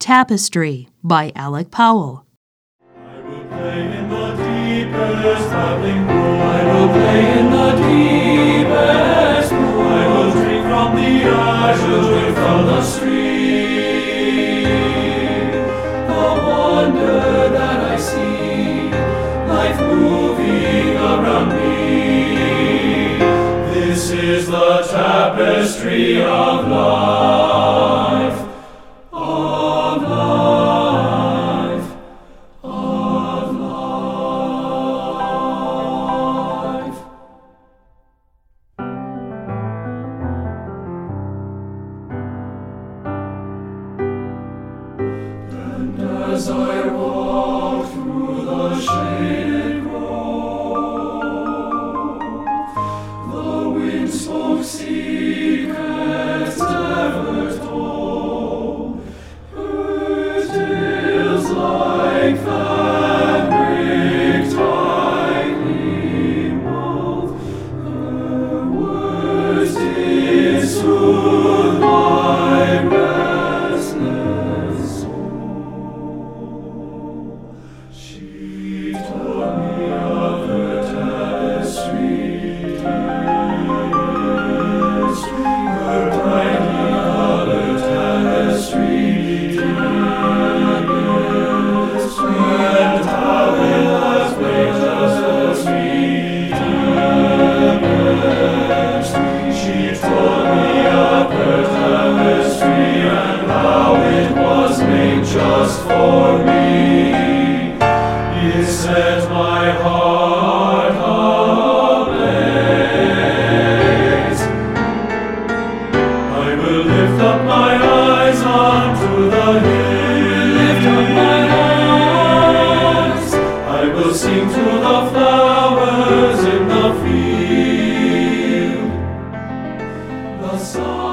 Tapestry by Alec Powell. I will play in the deepest babbling pool. I will play in the deepest pool. I will drink from the azure from the stream. The wonder that I see, life moving around me. This is the tapestry of life. And as I walk through the shaded grove, the wind-spoke secrets ever told, her tales like fabric tightly wove, her words did soothe my restless soul. She told me of her tapestry, her brightly colored tapestry, and how it was made just for me. She told me of her tapestry and how it was made just for me. It set my heart ablaze. I will lift up my eyes unto the hill. Lift up my eyes. I will sing to the flowers in the field. The sun